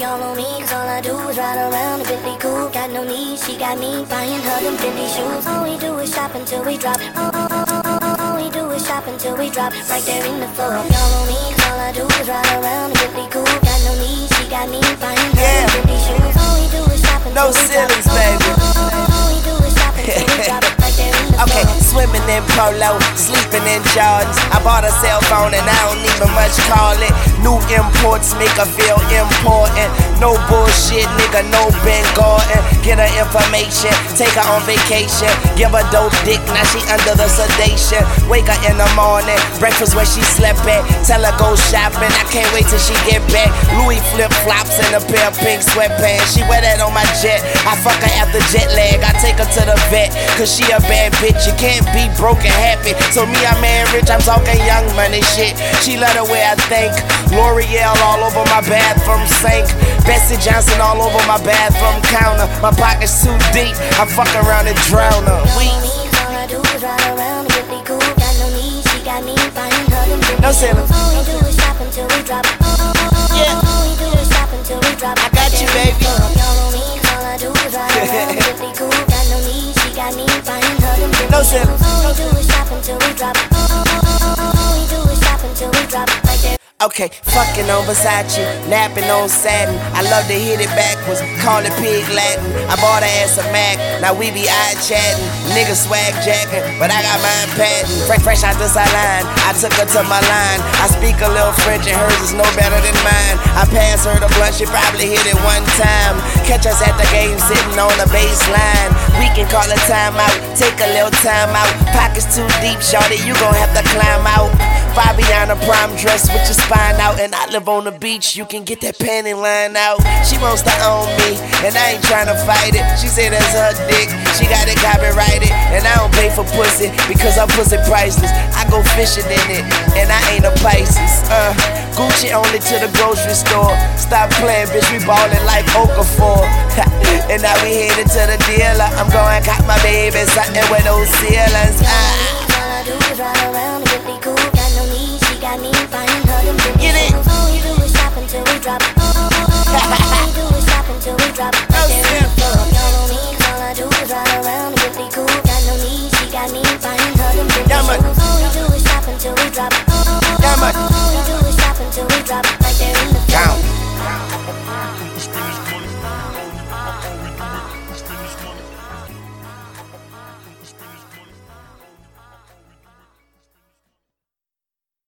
y'all on me, cause all I do is ride around a Bentley coupe. Got no need, she got me buying her them Fendi shoes. All we do is shop until we drop. All we do is shop until we drop. Right there in the floor. Y'all on me, cause all I do is ride around a Bentley coupe. Got no need, she got me buying her them Fendi shoes. All we do is shop until we drop. No ceilings, baby. All we do is shop until we drop. Right there in the floor. Okay, swimming in polo, sleeping in Jordans. I bought a cell phone and I don't even much call it. New imports make her feel important. No bullshit, nigga, no Ben Gordon. Get her information, take her on vacation. Give her dope dick, now she under the sedation. Wake her in the morning, breakfast where she slept at. Tell her go shopping, I can't wait till she get back. Louis flip-flops and a pair of pink sweatpants. She wear that on my jet, I fuck her after jet lag. I take her to the vet, cause she a bad bitch. You can't be broke and happy. So me, I'm man rich, I'm talking young money shit. She love the way I think. L'Oreal all over my bathroom sink. Bessie Johnson all over my bathroom counter. My pockets too deep, I fuck around and drown her. All I do is ride around a Bentley coupe. Got no need, she got me buying her them Fendi No ceilings. shoes. All we do is shop until we drop. Yeah. All we do is shop until we drop. I got you, baby. Y'all on me, all I do is ride around a Bentley coupe. Got no need, she got me buying her them Fendi No shoes. ceilings. All we do is shop until we drop. All we do is shop until we drop. Right there. Okay, fucking on Versace, napping on satin. I love to hit it backwards, call it pig Latin. I bought her ass a Mac, now we be eye chatting. Niggas swag jacking, but I got mine patent. Fresh out the salon, I took her to my line. I speak a little French and hers is no better than mine. I pass her the blunt, she probably hit it one time. Catch us at the game sitting on the baseline. We can call a timeout, take a little time out. Pockets too deep, shorty, you gon' have to climb out. Fabiana prom dress with your spine out. And I live on the beach, you can get that panty line out. She wants to own me, and I ain't tryna fight it. She said that's her dick, she got it copyrighted. And I don't pay for pussy, because her pussy priceless. I go fishing in it, and I ain't a Pisces. Gucci only to the grocery store. Stop playing, bitch, we ballin' like Okafor. And now we headed to the dealer. I'm going cop my baby something with those ceilings. All I do is ride around